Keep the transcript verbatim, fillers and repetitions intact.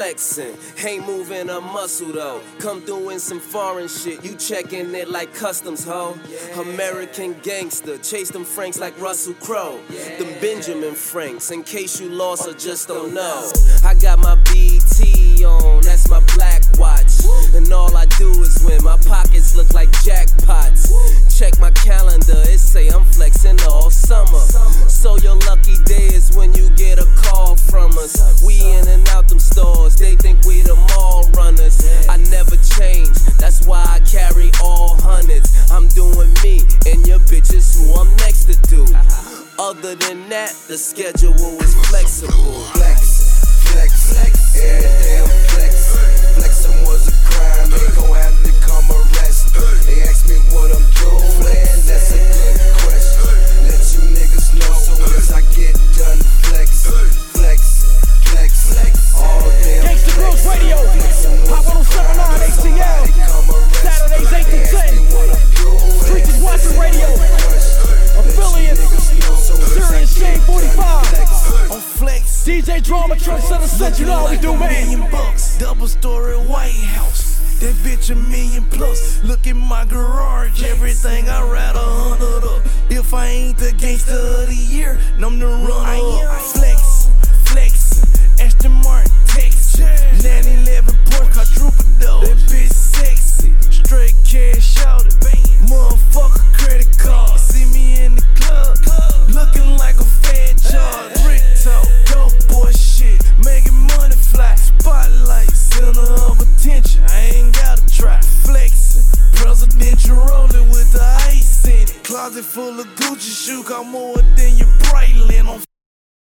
flexing. Ain't moving a muscle though. Come through in some foreign shit. You checking it like customs, ho. American gangster. Chase them Franks like Russell Crowe. Them Benjamin Franks. In case you lost or just don't know. I got my B T on. That's my black watch. And all I do is win. My pockets look like jackpots. Check my calendar. It say I'm flexing all summer. So your lucky day is when you get a call from us. We in and out them stores, they think we the mall runners. I never change, that's why I carry all hundreds. I'm doing me, and your bitch is who I'm next to do. Other than that, the schedule is flexible. Flex, flex, flex, every damn flex. Flexing was a crime, they gon' have to come arrest. They ask me what I'm doing, that's a good question. Let you niggas know soon as I get done flex. Flex, flex, flex, all damn Gangsta Grillz Radio, Hot one oh seven point nine A T L, Saturdays eight to ten. Preachers Watching Radio, affiliate, Sirius Shane forty-five. On flex, D J Drama Truck Center said you know how we do, man. Million bucks, double story White House. That bitch a million plus. Look at my garage, everything I ride a hundred up. If I ain't the gangsta of the year, then I'm the runner up. Flexin', flexin', Aston Martin, Texas. nine eleven Porsche, quadruple door. That bitch sexy, straight cash out it. Motherfucker credit card. See me in the club, looking like a fat charge. Brick talk, dope boy shit, making money fly. Spotlight, center of attention. I ain't gotta try. Flexin', presidential rolling with the ice in it. Closet full of Gucci shoe, got more than your bright